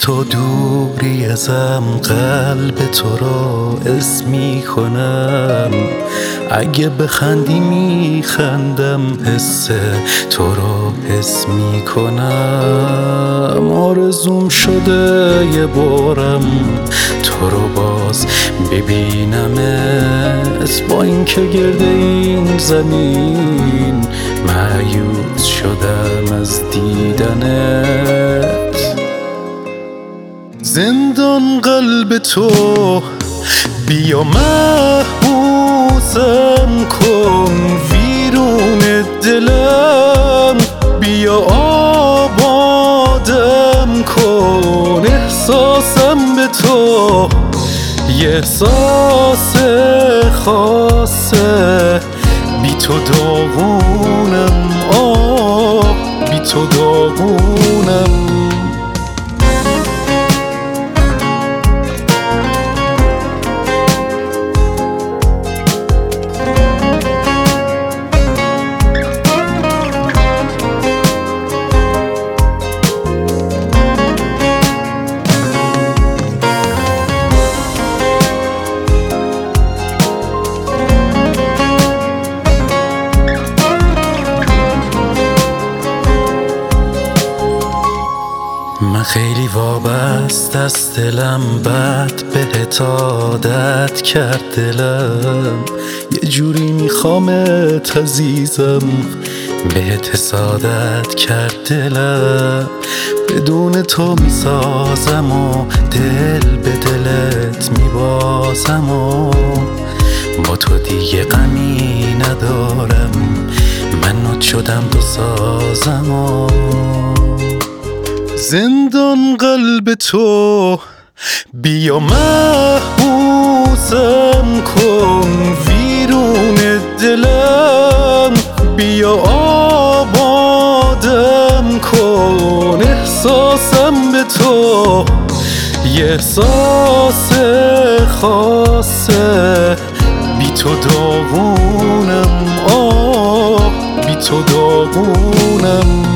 تو دوری ازم قلب تو را اسمی کنم. اگه بخندی میخندم، حس تو را حس میکنم. آرزوم شده یه بارم تو رو باز ببینمت، با اینکه گرد این زمین مایوس شدم از دیدنت. زندان قلب تو، بیا محبوسم کن ویرون دلم، بیا آبادم کن احساسم به تو. یه احساس خاصه، بی تو داغونم، بی تو داغونم. من خیلی وابسته از دلم، بد بهت عادت کرد دلم. یه جوری میخوامت عزیزم، بهت حسادت کرد دلم. بدون تو میسازم و دل به دلت میبازم و با تو دیگه غمی ندارم. من نوت شدم تو سازم و زندان قلب تو، بیا محبوسم کن ویرون دلم، بیا آبادم کن احساسم به تو. یه احساس خاصه، بی تو داغونم، بی تو داغونم.